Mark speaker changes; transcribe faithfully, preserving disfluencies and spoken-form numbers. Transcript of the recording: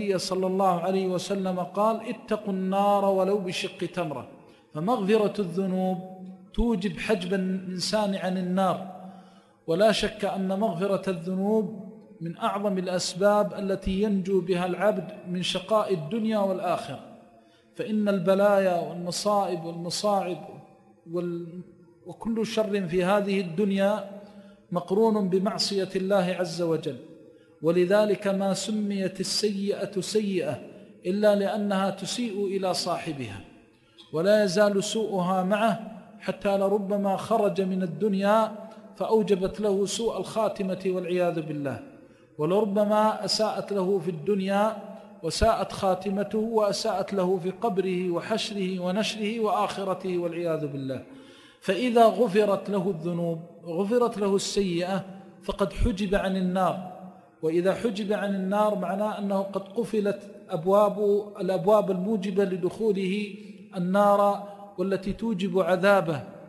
Speaker 1: صلى الله عليه وسلم قال: اتقوا النار ولو بشق تمرة. فمغفرة الذنوب توجب حجب الإنسان عن النار، ولا شك أن مغفرة الذنوب من أعظم الأسباب التي ينجو بها العبد من شقاء الدنيا والآخرة. فإن البلايا والمصائب والمصاعب وكل شر في هذه الدنيا مقرون بمعصية الله عز وجل، ولذلك ما سميت السيئة سيئة إلا لأنها تسيء إلى صاحبها، ولا يزال سوءها معه حتى لربما خرج من الدنيا فأوجبت له سوء الخاتمة والعياذ بالله، ولربما أساءت له في الدنيا وساءت خاتمته وأساءت له في قبره وحشره ونشره وآخرته والعياذ بالله. فإذا غفرت له الذنوب غفرت له السيئة فقد حجب عن النار، وإذا حجب عن النار معناه أنه قد قفلت أبواب الأبواب الموجبة لدخوله النار والتي توجب عذابه